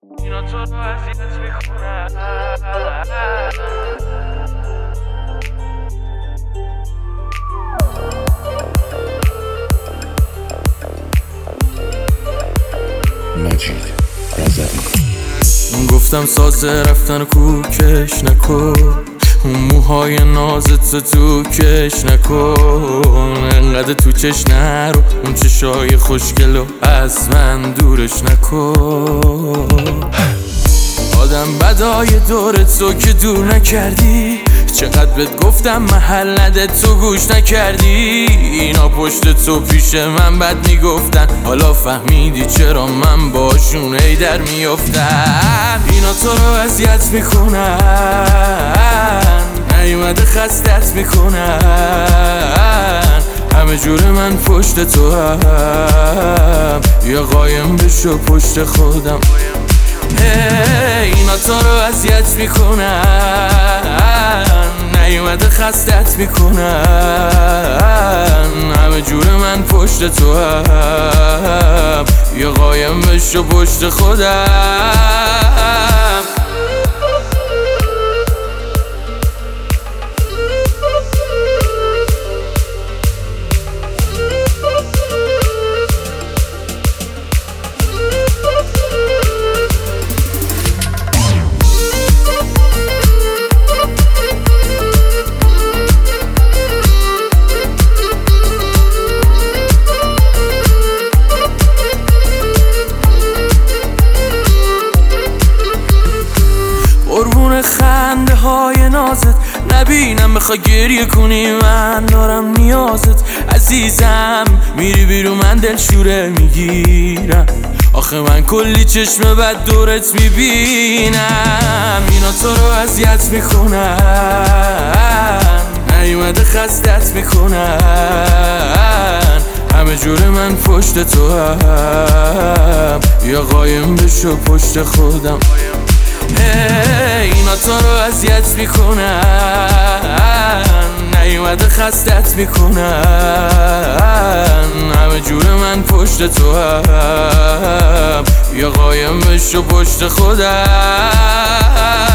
اینا تو رو اذیت میکنن. مجید رضوی. گفتم سازه رفتن کوکش نکن، اون موهای نازت تو کش نکن، انقدر تو چش نرو، اون چشای خوشگلو از من دورش نکن. آدم بدای دور تو که دور نکردی، چقدر بهت گفتم محل نده تو گوش نکردی. اینا پشت تو پیش من بد میگفتن، حالا فهمیدی چرا من باشون ای در میافتم. اینا تو رو اذیت میکنن، نیومده خستت میکنن، همه جور من پشت تو هم، یا قایم بشو پشت خودم. اینا تو رو اذیت میکنن، نیومده خستت میکنن، همه جور من پشت تو هم، یا قایم بشو پشت خودم. قربون خنده های نازت نبینم، بخوای گریه کنی من دارم نیازت. عزیزم میری بیرون من دلشوره میگیرم، آخه من کلی چشم بد دورت میبینم. اینا تو رو اذیت میکنن، نیومده خستت میکنن، همه جور من پشت تو هم، یا قایم بشو پشت خودم. اینا تو رو اذیت میکنن، نیومده خستت میکنن، همه جور من پشت تو هم، یا قایم بشو پشت خودم.